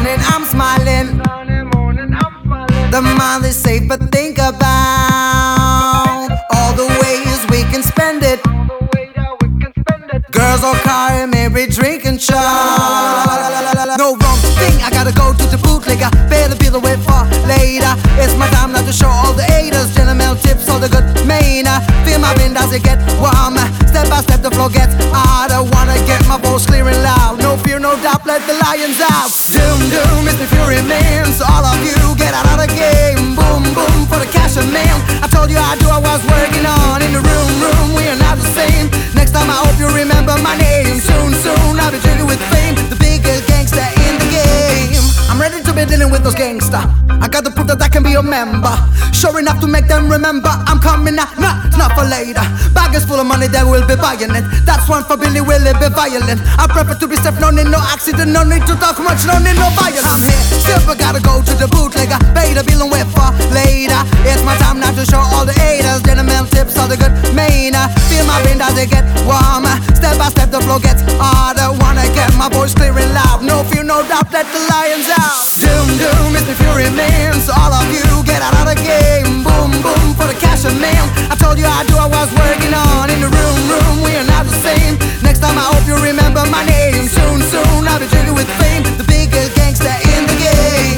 morning I'm smiling. The mind is safe, but think about all the ways we can spend it. Girls or car and maybe drink and shot. No wrong thing, I gotta go to the bootlegger. Better be the way for later. It's my time now to show all the haters. Gentlemen tips, all the good manner. Feel my wind as it get warmer. Step by step the floor gets harder. Wanna get my voice clear and loud. No fear, no doubt, let the lions out. Doom, doom, it's the fury man. So all of you get out of the game. Boom, boom, for the cash and man. I told you I do, I was working on. In the room, we are not the same. Next time I hope you remember my name. Soon, I'll be drinking with fame. The biggest gangster in the game. I'm ready to be dealing with those gangsta. I got to prove that I can be a member. Sure enough to make them remember I'm coming out, it's not for later. Bag is full of money, they will be buying it. That's one for Billy, will it be violent? I prefer to be safe, no need no accident. No need to talk much, no need no violence. I'm here, still but gotta go to the bootlegger. Pay the bill and wait for later. It's my time now to show all the haters. Gentlemen tips, all the good manner. Feel my brain as it get warmer. Step by step the flow gets harder. Wanna get my voice clear and loud. No fear, no doubt, let the lions out. Doom, doom, it's the fury man. So all of you get out of the game. Boom, boom, for the cash and man. I told you I do, I was working on. In the room, we are not the same. Next time I hope you remember my name. Soon, I'll be drinking with fame. The biggest gangster in the game.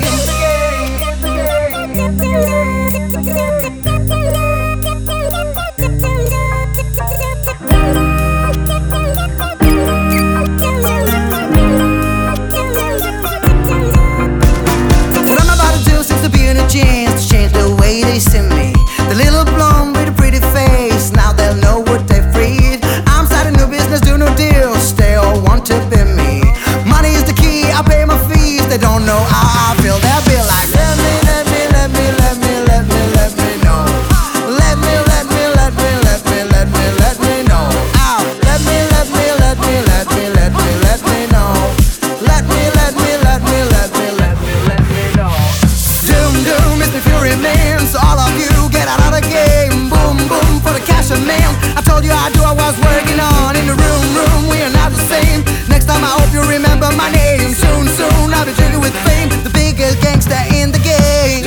What I'm about to do seems to be in a chance to change the way they see me. The little blonde with a pretty face, now they'll know what they're free. I'm starting new business, do new deals. They all want to be me. Money is the key, I pay my fees. They don't know how I feel, they'll be like, let me know. Let me know. Ow. Let me know. Let me know. Doom, doom, it's the fury man. So all of you get out of the game. Boom, boom, for the cash and man. I told you I do, I was working on. In the room, we are not the same. Next time I hope you remember my name. Soon, I'll be drinking with fame. The biggest gangster in the game.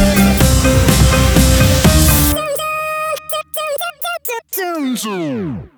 Soon.